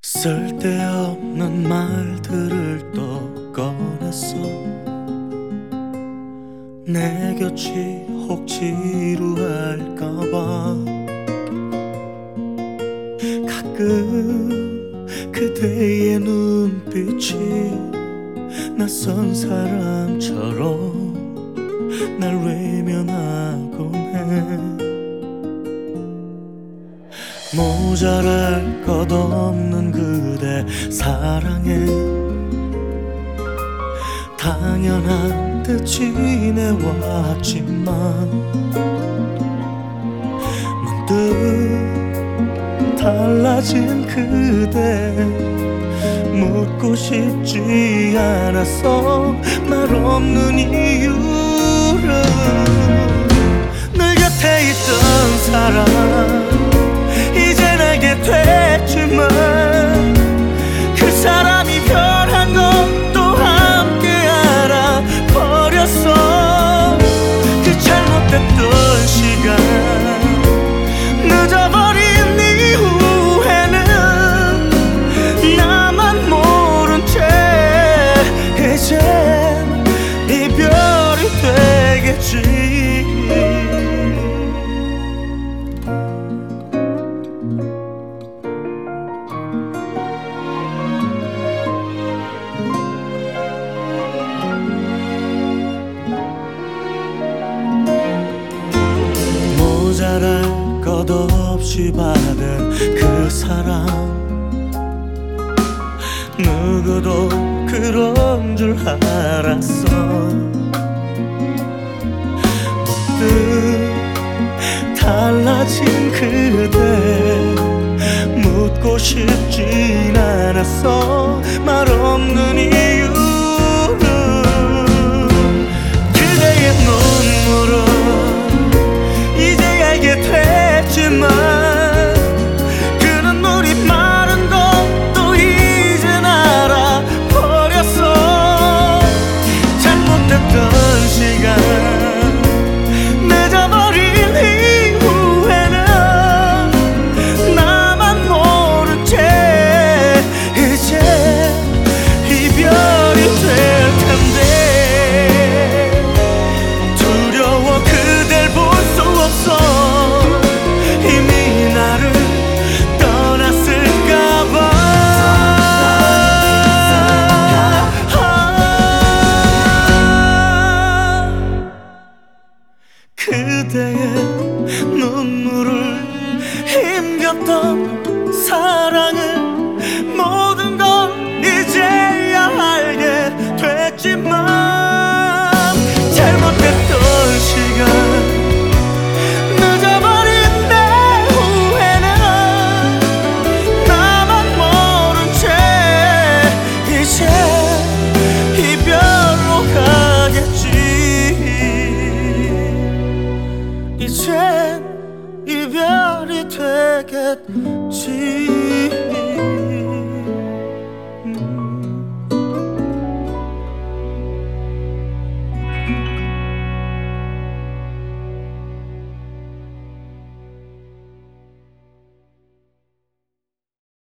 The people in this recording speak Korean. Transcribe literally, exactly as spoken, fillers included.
쓸데없는 말들을 또 꺼냈어. 내 곁이 혹 지루할까봐. 가끔 그대의 눈빛이 낯선 사람처럼 날 외면하곤 해. 모자랄 것 없는 그대 사랑에 당연한 듯 지내왔지만 문득 달라진 그대 묻고 싶지 않았어. 말 없는 이유를. 늘 곁에 있던 사람 이젠 알게 됐지만 그 사람이 변한 것도 함께 알아버렸어. 그 잘못됐던 시간 늦어버린 이후에는 나만 모른 채 이젠 이별이 되겠지. 모자랄 것 없이 받은 그 사랑 누구도 그런 줄 알았어. 문득 달라진 그대 묻고 싶진 않았어. 말 없는 이유는 그대의 눈물은 이제 알게 됐지만 그 눈물이 마른 것도 이젠 알아버렸어. 잘못됐던 시간 늦어버린 이후에는 나만 모른 채 이제 이별이 될 텐데 두려워 그댈 볼 수 없어. 이미 나를 떠났을까봐. 그대의 눈물을 힘겼던 사랑을 모든 걸 이제야 알게 됐지만 잘못했던 시간 늦어버린 내 후에는 나만 모른 채 이제 이별로 가겠지. 이젠 이별이 되겠지.